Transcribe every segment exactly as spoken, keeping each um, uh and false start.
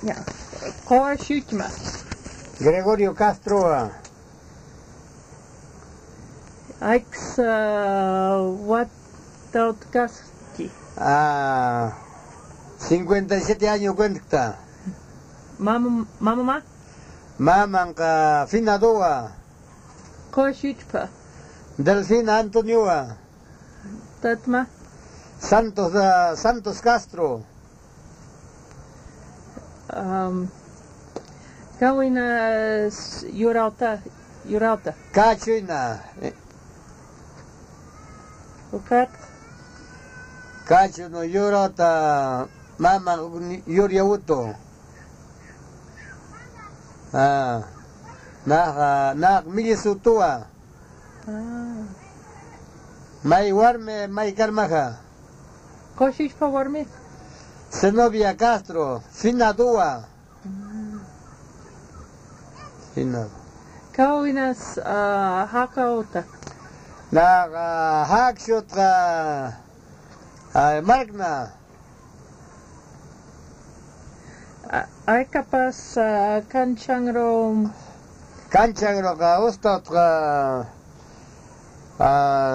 Ya. ¿Cómo shutma? Gregorio Castro. Aix what outcasti? Ah, cincuenta y siete años cuenta. Mama mama Maman ka Finadoa. ¿Cómo shutpa? Delfina Antonio. Tatma? Santos uh, Santos Castro. Um, Kawina Yurauta Yurauta. Cachuina. Ukat? Cachuno Yurata. Mama Yuriauto. Ah. Nah, nah, Milisutua. Ah. May Warme, May Carmaja. ¿Cómo shutpa warme? Zenobia Castro. Finadua. Finadua. Kawinas uh, Hakauta. Na uh, Hakshot ka uh, Magna. Ay kapas uh, Kanchangro Kanchangro ka Ustot ka uh,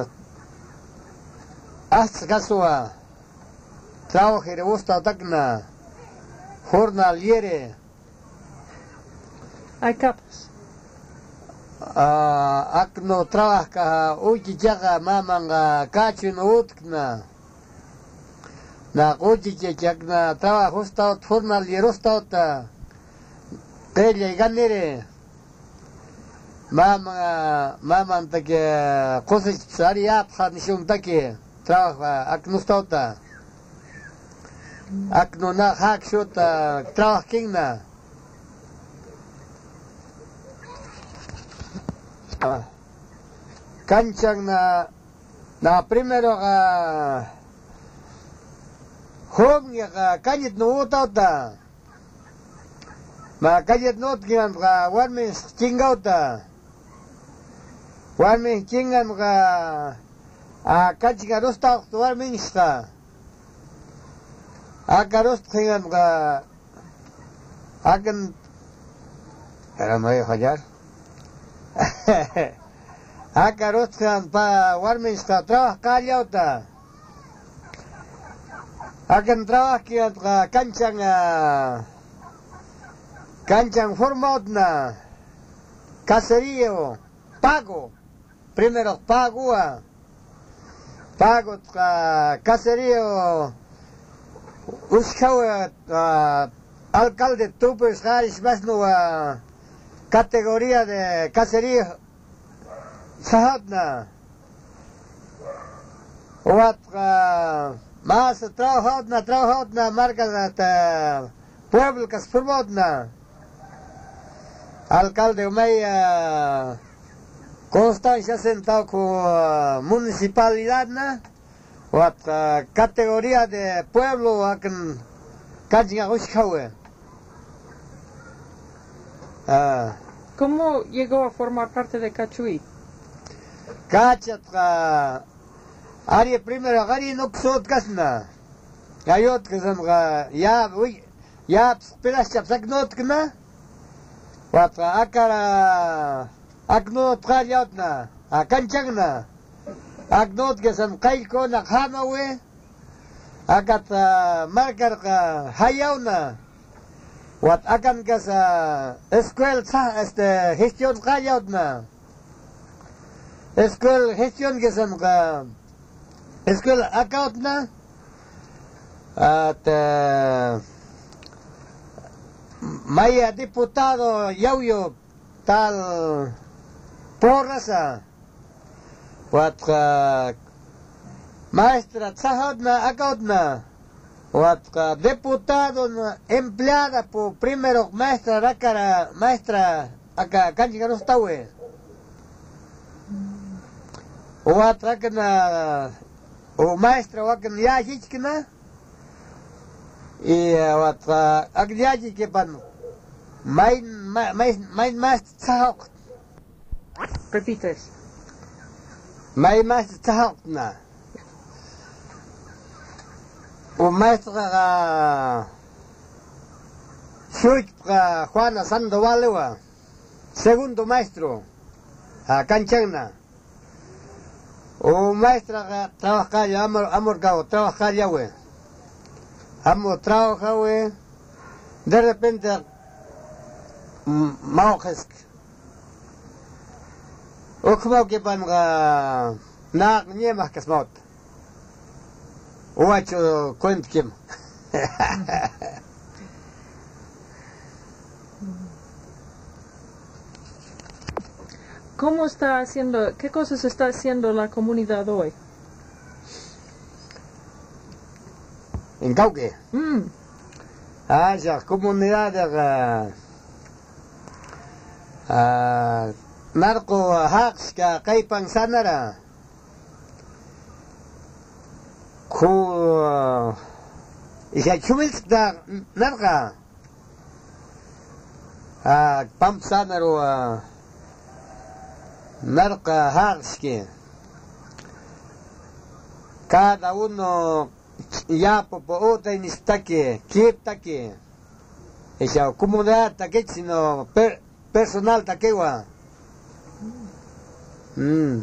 Ast Kasua. Trabajere Ustot Takna. Jornal Yere. Ay kapas. Uh, akno trabaja uchi chaga mamanga kachun utkna. Na uchi chakna trabajo stout jornal Yero stout. Pella y ganere. Mama, mama take cosechar apja nishum take trabaja akno stauta. Akno na hakshota trabaja kingna. Kanchang na na primero ka hom ya ka kanyit no utauta. Ma kanyit no tkinan ka one min chingauta. One min chingan ka a kanchiga rosta one min ska. A karost kingan ka akan era no hallar. Akarotkan pa warminska trabajo kaliauta. Akan trabajo kian ka kancang kancang formautna. Caserío pago. Primero pago. Pago ka caserío uskawa alcalde tupes haris basno categoría de cacería sahatna wat más trabajadna trabajadna marca de pueblo que formodna alcalde Umaya Constancia sentado con municipalidad na wat categoría de pueblo akan kajinga uskawe. Ah. ¿Cómo llegó a formar parte de Cachuí? Cachat ka Ari primero Ari no ksot kasna. Ayot kasam ka ya uy ya pelas chap saknot kna. Wat akara aknot khalyatna. Akanchagna. Aknot kasam kaiko na khamawe. Akat markar ka hayawna. Wat akan ka sa escuela sa este gestión kayatna. Escuela gestión que san ka escuela accountna. At maya diputado yauyo tal porrasa. Wat maestra tsahadna accountna. Wat diputado empleada por primero maestra rakara maestra acá kanjiga no stawe. Wat rakana o maestra wakan yajichkina. Y wat agyaji ke pan main main main maestra tsahok. Repite eso. Main maestra tsahokna. O maestra Shuitqa Juana Sandovalwa, segundo maestro, a Canchagna. O maestra trabajar ya, amor, amor cao, trabajar ya, we. Amo trabaja, we. De repente, maujesk. O como que pan ga na niemas kasmot. O acho cuent kim. ¿Cómo está haciendo, qué cosas está haciendo la comunidad hoy? En Cauque. Mm. Ah, ya, comunidad de ah, narco hacks ka kaipan sanara. Ku isa chumils da narca. Ah, pam sanaro ah, narca hacks que cada uno ya po po otra inistake, kiptake. Esa comunidad take sino per, personal takewa. Mm.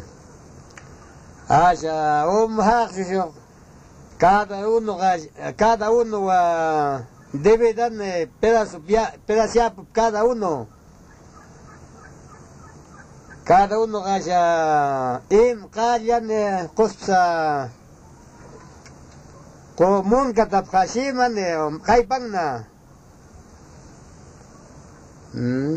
Asa um haxo cada uno cada uno uh, debe dar pedazo pedazo cada uno. Cada uno asa im qallan qosa Komun katap kasiman eh kaipang na. Hmm.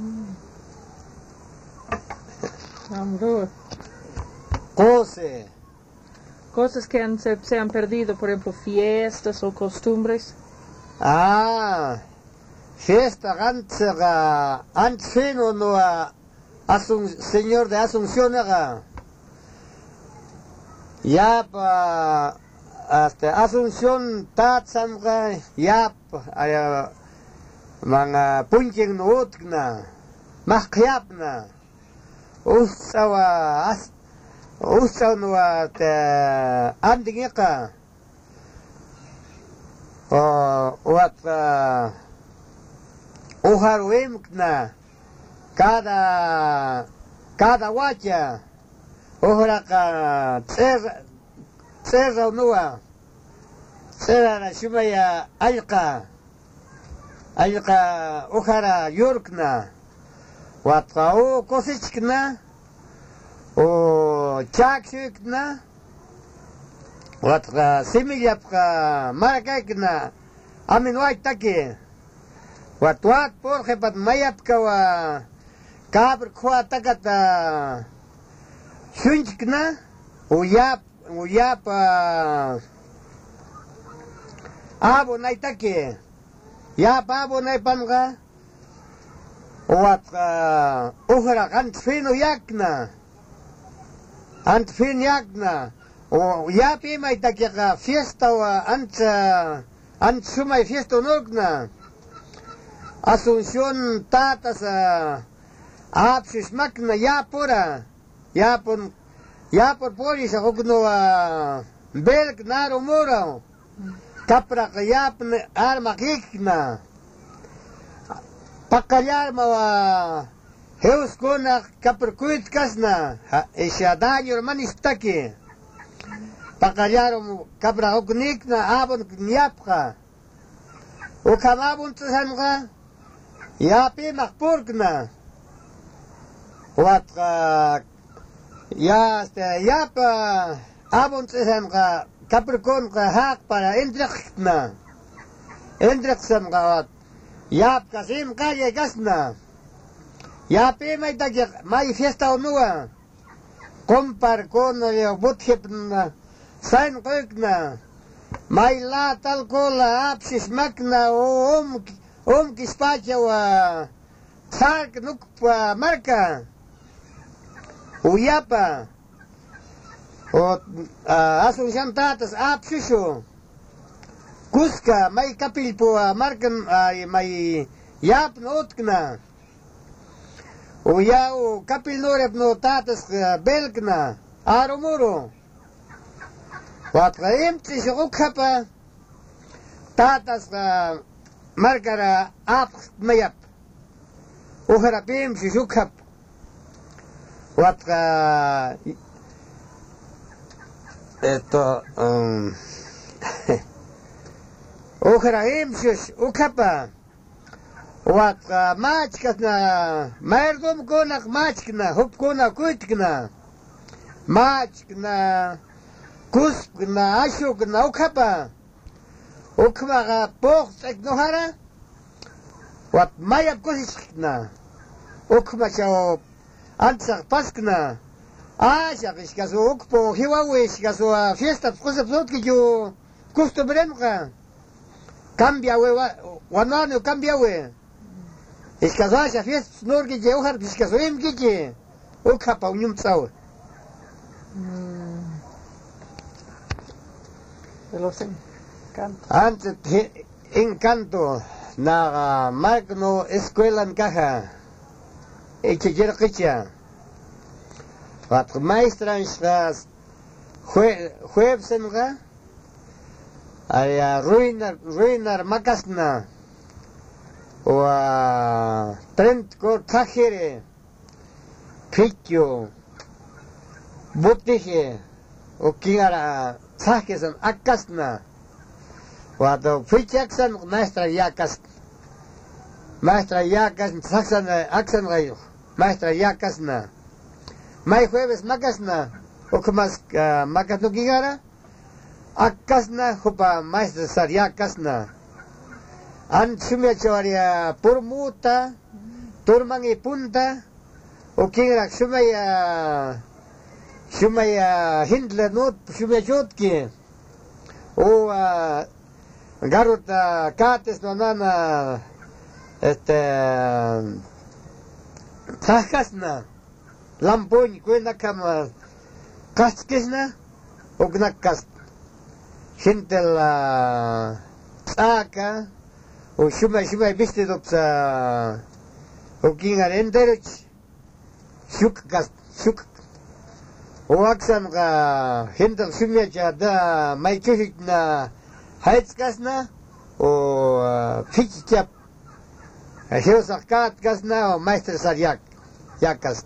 Vamos. Cose. Cosas que han, se, se han perdido, por ejemplo, fiestas o costumbres. Ah, fiesta gantzega antzino no a Asun, señor de Asunción aga. Ya pa hasta Asunción tatsamga yap aya mga punjing nuutna makyapna usawa as usawa te andingika o wat uharwimkna cada cada wacha uhraka tser Serra nua, serra na shumaya alqa, alqa ujara yorkna, watka o kosichkna, o chakshikna, watka similyapka marakaikna, amin waitaki, watwat porje pat mayapka wa kabr kwa takata shunchkna, o yap Uyapa abo naitake yapa abo naipanga wat uhra antfino yakna antfin yakna o yapi maitake ka fiesta wa anta antsumay fiesta nogna Asunción tatas apsis makna yapura yapun Ya por polis ako kuno belk naro mura kapra kayap arma kikna pakalyar mawa heus kona kaperkuit kasna isya danyo manistaki pakalyar kapra okunikna abon nyapka o kamabon tsan ka yapi makpurkna wat Ya, este, ya pa abon tsem ka Capricorn ka hak para endrekna. Endreksam ka wat. Ya kasim kaya gasna. Ya pe mai tagya mai fiesta onua. Compar con el buthipna. Sain koikna. Mai la tal kola apsis makna o om om kispacha wa sark nuk pa marka. Uyapa o Asunción tatas apshisho Cusca may kapilpo markan may yap no utkna Uya o kapil norep no tatas belkna arumuro Wat kaim tsi shukapa tatas markara ap mayap ujara pim shukap watka esto um, ujara imshush ukapa watka machkana merdum konak machkana hupkona kuitkna machkana kuskna ashukna ukapa ukmaga pocht eknohara wat mayap kusiskna ukma chao antsaq paskna ashaq iskaso ukpo hiwawe iskaso fiesta kusapsot que yo costumbremqa cambia we wanano cambia we iskaso asha fiesta norge je ohar iskaso imgije ukapa unyum tsaw de los encantos. Antes encanto na magno escuela en caja eche jerqicha wat maestra isras juevsenga aya ruinar ruinar makasna wa trent ko tajere pikyo botije o kingara sakesan akasna wato fichaksan maestra yakas maestra yakas saksan aksan rayo maestra yakasna mai jueves makasna o kumas makas no kingara akasna hopa maestra sar yakasna an sumia chawaria purmuta turmangi punta o kingara sumaya sumaya hindle not sumia chotki o garuta kates no nana este sakasna lampoñ kuena kama kaskesna ognakas gente la tsaka o shuma shuma viste dopsa o kingar enderich shuk kas shuk o aksan ga gente shumya jada maikihna Heizgasna o Fichchap Hilsakat Gasna o Meister Saryak Yakas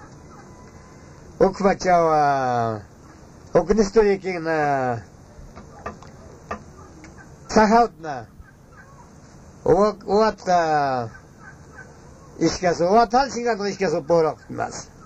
Ukvachawa Ognistorikina Sahautna Oatka Ishkaso Watal Singan Ishkaso Borok Mas